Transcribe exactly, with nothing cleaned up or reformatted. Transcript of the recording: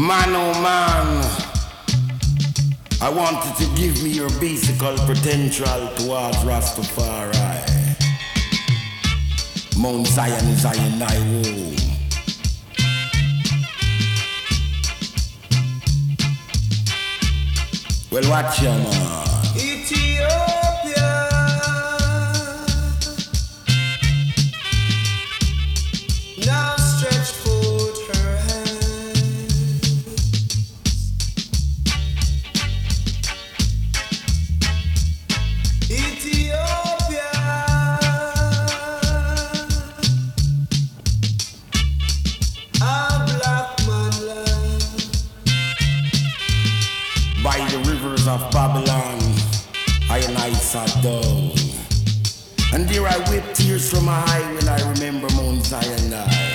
Man, oh man, I wanted to give me your basic potential towards Rastafari. Mount Zion is Zion, thy home. Well, watch ya, man. Ethiopia, now stretch forth her hand. Ethiopia, a black man land. By the rivers of Babylon, I and I sat down. And there I wept tears from my eye when I remember Mount Zion.